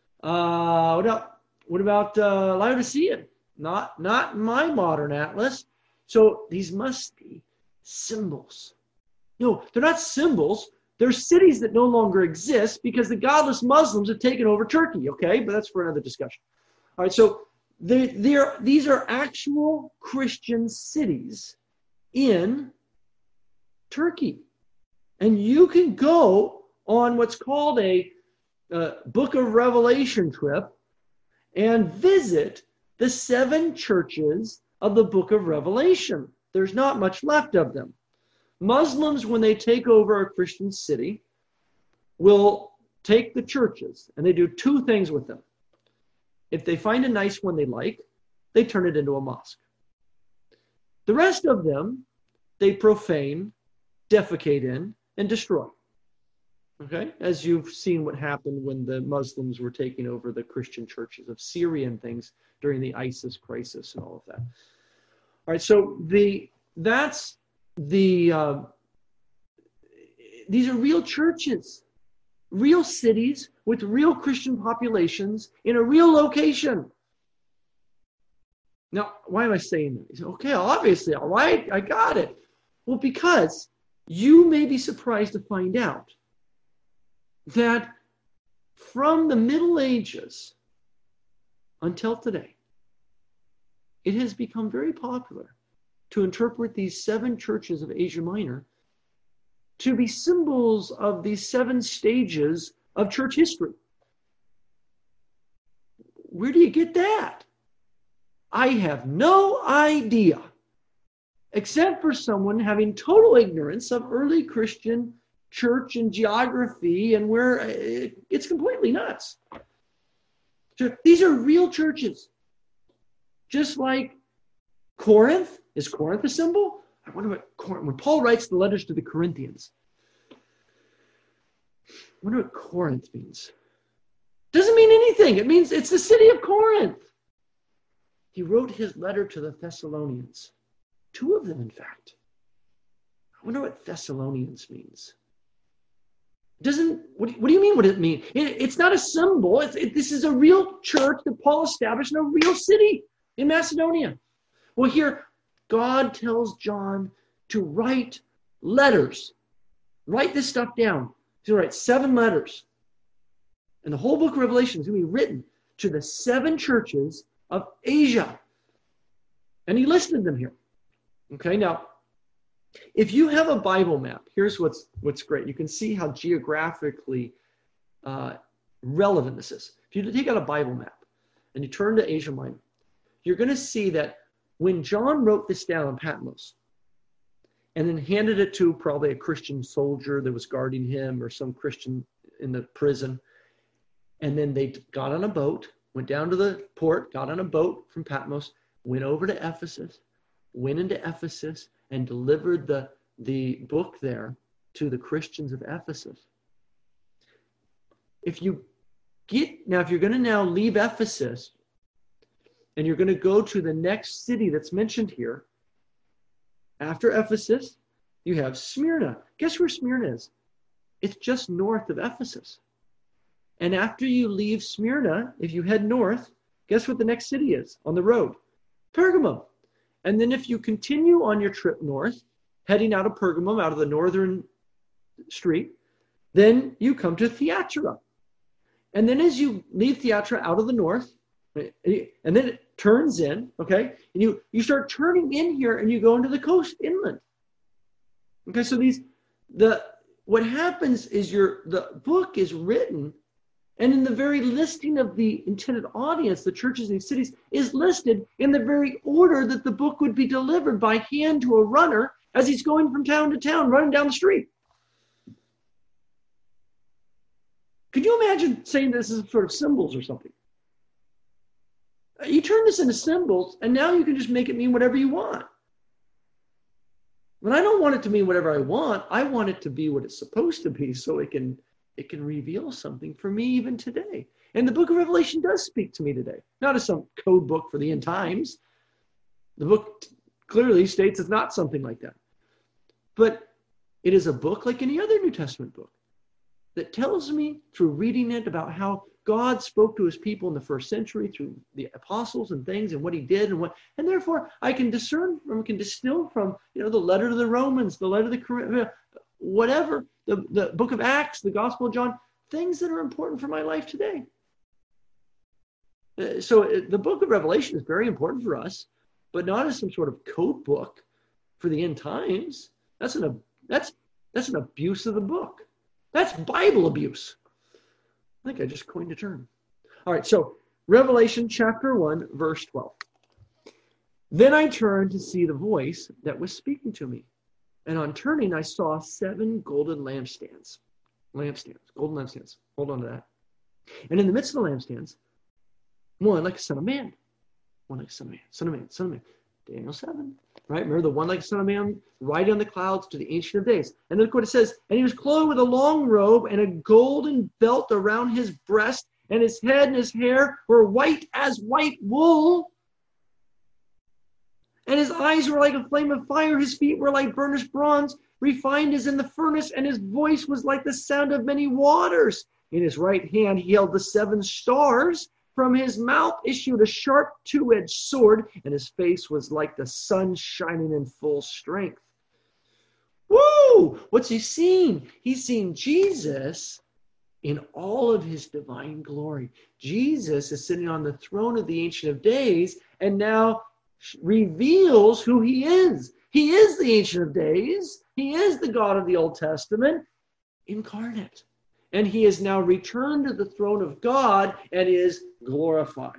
What about Laodicea? Not in my modern atlas. So these must be symbols. No, they're not symbols. They're cities that no longer exist because the godless Muslims have taken over Turkey, okay? But that's for another discussion. All right, so these are actual Christian cities in Turkey. And you can go on what's called a Book of Revelation trip and visit the 7 churches of the Book of Revelation. There's not much left of them. Muslims, when they take over a Christian city, will take the churches and they do 2 things with them. If they find a nice one they like, they turn it into a mosque. The rest of them, they profane, defecate in, and destroy. Okay? As you've seen what happened when the Muslims were taking over the Christian churches of Syria and things during the ISIS crisis and all of that. All right, so these are real churches, real cities with real Christian populations in a real location. Now, why am I saying that? You say, okay, obviously, all right, I got it. Well, because you may be surprised to find out that from the Middle Ages until today, it has become very popular to interpret these 7 churches of Asia Minor to be symbols of these 7 stages of church history. Where do you get that? I have no idea, except for someone having total ignorance of early Christian church and geography and where it's completely nuts. So these are real churches. Just like Corinth. Is Corinth a symbol? I wonder what Corinth, when Paul writes the letters to the Corinthians, I wonder what Corinth means. Doesn't mean anything. It means it's the city of Corinth. He wrote his letter to the Thessalonians. 2 of them, in fact. I wonder what Thessalonians means. What do you mean what it means? It's not a symbol. This is a real church that Paul established in a real city in Macedonia. Well, here, God tells John to write letters. Write this stuff down. He's going to write 7 letters. And the whole book of Revelation is going to be written to the 7 churches of Asia. And he listed them here. Okay, now, if you have a Bible map, here's what's great. You can see how geographically relevant this is. If you take out a Bible map and you turn to Asia Minor, you're going to see that when John wrote this down on Patmos and then handed it to probably a Christian soldier that was guarding him or some Christian in the prison, and then they got on a boat, went down to the port, got on a boat from Patmos, went over to Ephesus, went into Ephesus, and delivered the book there to the Christians of Ephesus. If you're going to now leave Ephesus, and you're going to go to the next city that's mentioned here. After Ephesus, you have Smyrna. Guess where Smyrna is? It's just north of Ephesus. And after you leave Smyrna, if you head north, guess what the next city is on the road? Pergamum. And then if you continue on your trip north, heading out of Pergamum, out of the northern street, then you come to Thyatira. And then as you leave Thyatira out of the north, And then it turns in, okay? And you start turning in here and you go into the coast inland. Okay, so what happens is the book is written, and in the very listing of the intended audience, the churches in these cities is listed in the very order that the book would be delivered by hand to a runner as he's going from town to town, running down the street. Could you imagine saying this is sort of symbols or something? You turn this into symbols, and now you can just make it mean whatever you want. But I don't want it to mean whatever I want. I want it to be what it's supposed to be, so it can reveal something for me even today. And the book of Revelation does speak to me today, not as some code book for the end times. The book clearly states it's not something like that. But it is a book like any other New Testament book that tells me through reading it about how God spoke to his people in the first century through the apostles and things and what he did and therefore I can distill from, the letter to the Romans, the letter to the Corinthians, whatever, the book of Acts, the Gospel of John, things that are important for my life today. So the book of Revelation is very important for us, but not as some sort of code book for the end times. That's an abuse of the book. That's Bible abuse. I think I just coined a term. All right, so Revelation chapter 1, verse 12. Then I turned to see the voice that was speaking to me. And on turning, I saw 7 golden lampstands. Golden lampstands. Hold on to that. And in the midst of the lampstands, one like a son of man. One like a son of man. Daniel 7. Right? Remember the one like a son of man riding on the clouds to the Ancient of Days. And look what it says. And he was clothed with a long robe and a golden belt around his breast, and his head and his hair were white as white wool. And his eyes were like a flame of fire. His feet were like burnished bronze, refined as in the furnace. And his voice was like the sound of many waters. In his right hand he held the 7 stars. From his mouth issued a sharp 2-edged sword, and his face was like the sun shining in full strength. Woo! What's he seen? He's seen Jesus in all of his divine glory. Jesus is sitting on the throne of the Ancient of Days, and now reveals who he is. He is the Ancient of Days. He is the God of the Old Testament incarnate. And he is now returned to the throne of God and is glorified.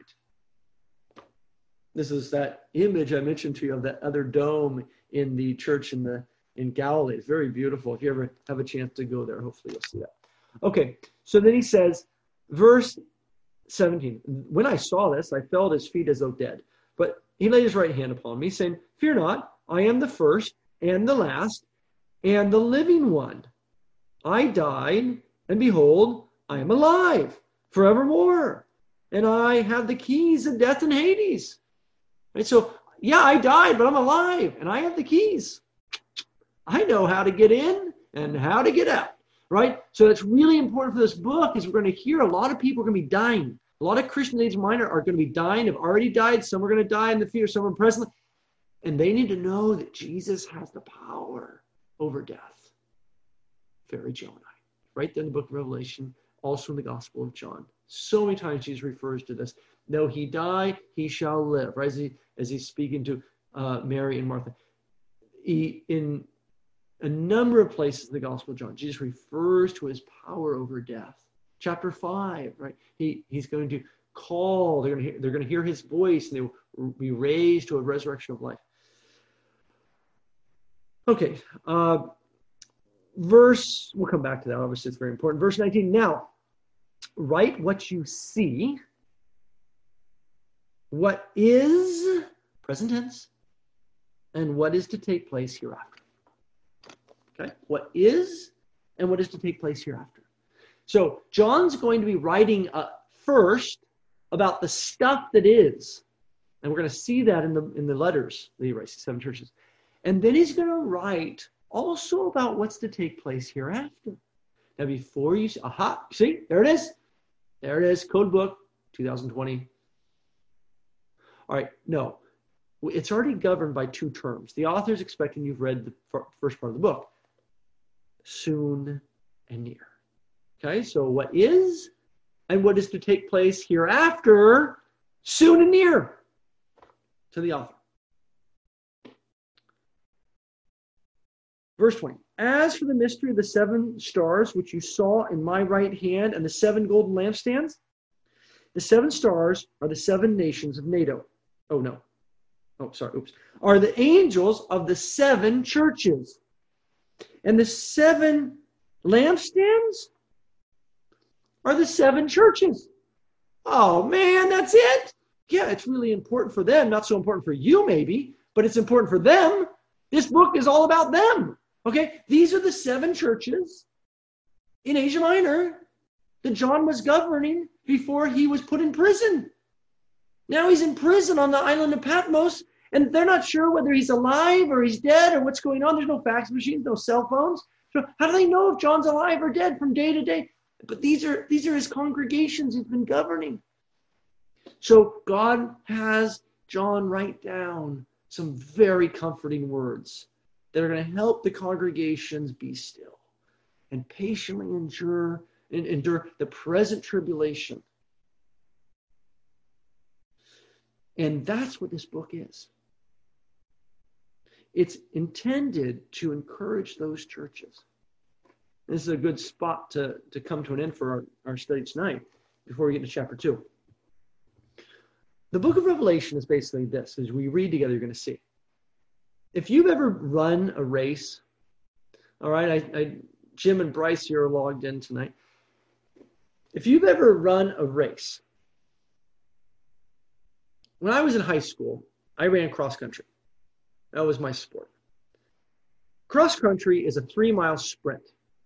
This is that image I mentioned to you of that other dome in the church in Galilee. It's very beautiful. If you ever have a chance to go there, hopefully you'll see that. Okay, so then he says, verse 17, when I saw this, I fell at his feet as though dead. But he laid his right hand upon me, saying, fear not, I am the first and the last and the living one. I died, and behold, I am alive forevermore. And I have the keys of death and Hades. Right? So, yeah, I died, but I'm alive, and I have the keys. I know how to get in and how to get out. Right? So it's really important for this book is we're going to hear a lot of people are going to be dying. A lot of Christian age minor are going to be dying, have already died. Some are going to die in the future, some are presently. And they need to know that Jesus has the power over death. Very Jonah. Right there in the book of Revelation, also in the Gospel of John. So many times Jesus refers to this. Though he die, he shall live. Right? As he's speaking to Mary and Martha. In a number of places in the Gospel of John, Jesus refers to his power over death. Chapter 5, right? He's going to call. They're going to hear his voice, and they will be raised to a resurrection of life. Okay. We'll come back to that. Obviously, it's very important. Verse 19. Now, write what you see, what is present tense, and what is to take place hereafter. Okay? What is and what is to take place hereafter. So, John's going to be writing first about the stuff that is. And we're going to see that in the letters that he writes to 7 churches. And then he's going to write also about what's to take place hereafter. Now, before you see, there it is. There it is, code book, 2020. All right, no, it's already governed by 2 terms. The author's expecting you've read the first part of the book. Soon and near. Okay, so what is and what is to take place hereafter, soon and near, to the author. Verse 20. As for the mystery of the 7 stars, which you saw in my right hand, and the 7 golden lampstands, the 7 stars are the 7 nations of NATO. Oh, no. Oh, sorry. Oops. Are the angels of the 7 churches. And the 7 lampstands are the 7 churches. Oh, man, that's it? Yeah, it's really important for them. Not so important for you, maybe, but it's important for them. This book is all about them. Okay? These are the 7 churches in Asia Minor that John was governing before he was put in prison. Now he's in prison on the island of Patmos, and they're not sure whether he's alive or he's dead or what's going on. There's no fax machines, no cell phones. So how do they know if John's alive or dead from day to day? But these are his congregations he's been governing. So God has John write down some very comforting words that are going to help the congregations be still and patiently endure the present tribulation. And that's what this book is. It's intended to encourage those churches. This is a good spot to come to an end for our study tonight before we get to chapter 2. The book of Revelation is basically this. As we read together, you're going to see. If you've ever run a race, all right, Jim and Bryce here are logged in tonight. If you've ever run a race, when I was in high school, I ran cross country. That was my sport. Cross country is a 3-mile sprint.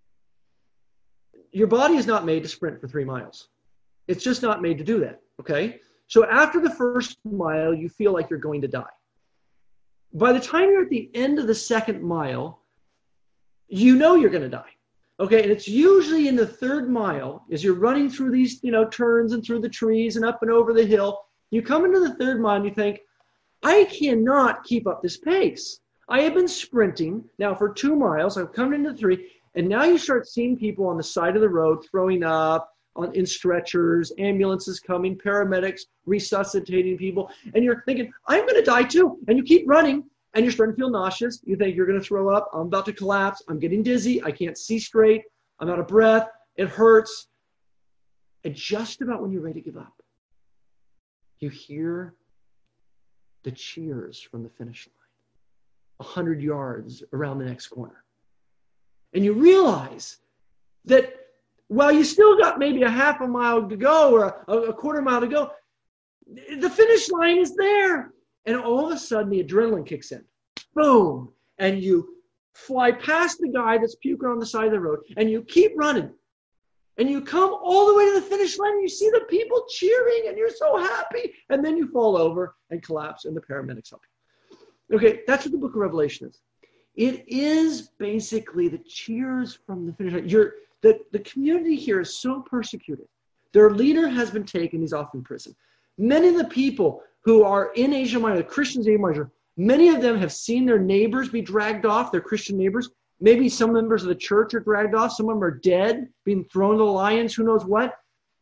Your body is not made to sprint for 3 miles. It's just not made to do that, okay? So after the first mile, you feel like you're going to die. By the time you're at the end of the second mile, you know you're going to die. Okay, and it's usually in the 3rd mile, as you're running through these, turns and through the trees and up and over the hill, you come into the 3rd mile and you think, I cannot keep up this pace. I have been sprinting now for 2 miles. I've come into 3, and now you start seeing people on the side of the road throwing up in stretchers, ambulances coming, paramedics resuscitating people, and you're thinking, I'm going to die too. And you keep running, and you're starting to feel nauseous. You think you're going to throw up. I'm about to collapse. I'm getting dizzy. I can't see straight. I'm out of breath. It hurts. And just about when you're ready to give up, you hear the cheers from the finish line, 100 yards around the next corner. And you realize that while you still got maybe a half a mile to go or a quarter mile to go, the finish line is there. And all of a sudden, the adrenaline kicks in. Boom. And you fly past the guy that's puking on the side of the road, and you keep running. And you come all the way to the finish line, and you see the people cheering, and you're so happy. And then you fall over and collapse, and the paramedics help you. Okay, that's what the book of Revelation is. It is basically the cheers from the finish line. The community here is so persecuted. Their leader has been taken. He's off in prison. Many of the people who are in Asia Minor, the Christians in Asia Minor, many of them have seen their neighbors be dragged off, their Christian neighbors. Maybe some members of the church are dragged off. Some of them are dead, being thrown to the lions, who knows what.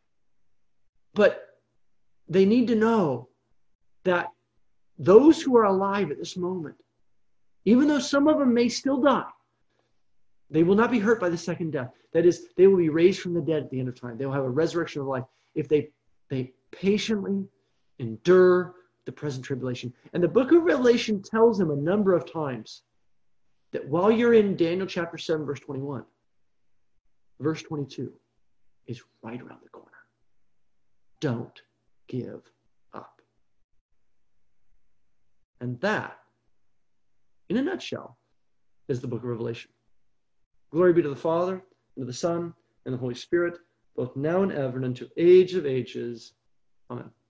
But they need to know that those who are alive at this moment, even though some of them may still die, they will not be hurt by the second death. That is, they will be raised from the dead at the end of time. They will have a resurrection of life if they patiently endure the present tribulation. And the book of Revelation tells them a number of times that while you're in Daniel chapter 7, verse 21, verse 22 is right around the corner. Don't give up. And that, in a nutshell, is the book of Revelation. Glory be to the Father, and to the Son, and the Holy Spirit, both now and ever, and unto age of ages. Amen.